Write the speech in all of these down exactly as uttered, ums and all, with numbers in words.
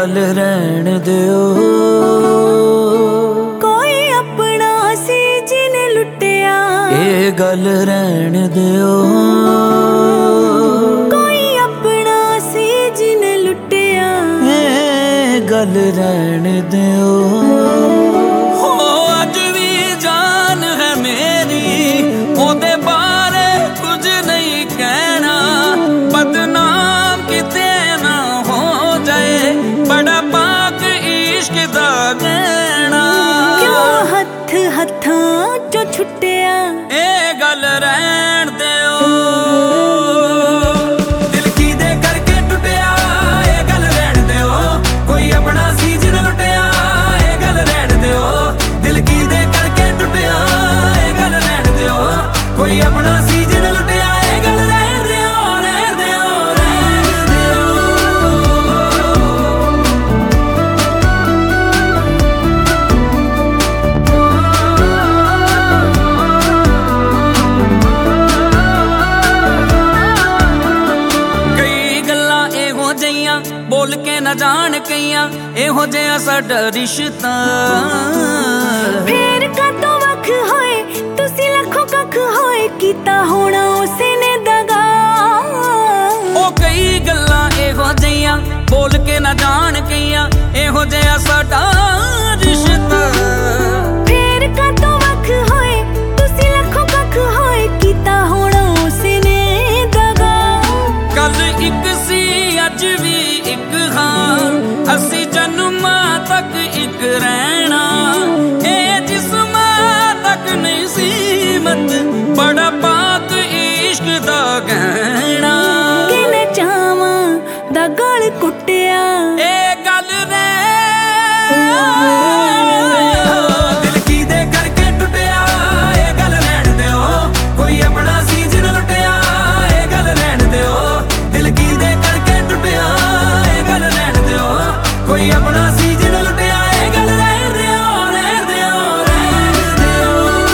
गल रहन दियो। कोई अपना सी जिने लुटिया, ये गल रहन दियो। कोई अपना सी जिने लुटिया, ये गल रहन दियो। हत्थां चो छुट्टिया, ए गल रहन दियो। दिल की दे करके टुटिया, ए गल रहन दियो। कोई अपना सी जिन लुटिया, ए गल रहन दियो। दिल की दे करके टुटिया, ए गल रहन दियो। कोई अपना सी जिन लुटिया, ए गल रहन दियो, रहन दियो, रहन दियो। बोल के न जान कईयां एहो जिहा साडा रिश्ता। फेर कदों वख होए तुसी लखों कख होए, कीता होना उसे ने दगा। ओ कई गल्लां एहो जिहियां बोल के न जान कईयां एहो जिहा साडा रिश्ता। फेर कदों वख होए तुसी लखों कख होए, कीता होना उसे ने दगा। कल इक सी अज भी इक हां, असी जन्मां तक इक रहना। ए जिस्मां तक नहीं सीमत, बड़ा पाक इश्क दा गहना। किने चावां दा गल कुटिया, ए गल रे दिल की दे करके टुटिया, ए गल रहन दियो। कोई अपना सी जिन लुटिया, ए गल रहन दियो। दिल की दे करके टुटिया, ए गल रहन दियो। कोई अपना सी जिन लुटिया, ए गल रहन दियो, रहन दियो, रहन दियो।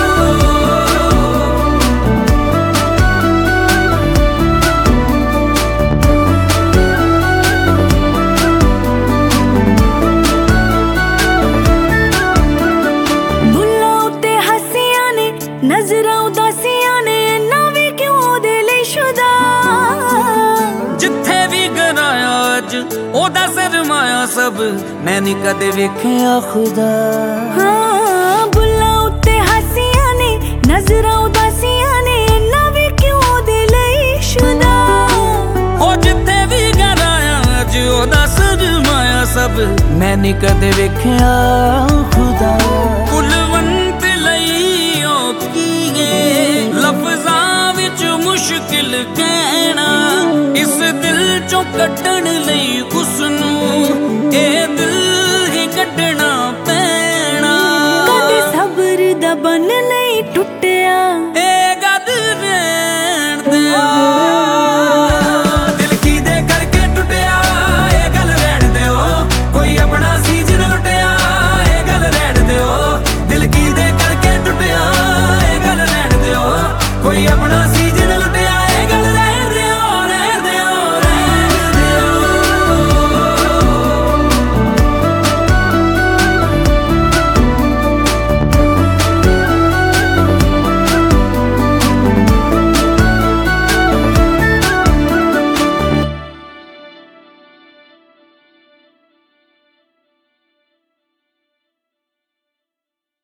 बुल्लां उत्ते हस्सियां ने, नजरां उदासियां ने, इन्ना वी क्यों ओहदे लई शुदा। जिथे भी गराया अज ओदा सरमाया सब, मैं नी कदे वेखिया खुदा। हाँ बुल्लां उत्ते हस्सियां ने, नजरां उदासियां ने, इन्ना वी क्यों ओहदे लई शुदा। ओ जिथे भी गराया अज ओदा सरमाया सब, मैं नी कदे वेखिया खुदा। कुलवंत लई औखीए लफ्जां विच मुश्किल कहना, इस दिल चों कड्ढण लई उसनू ए दिल ही कड्ढना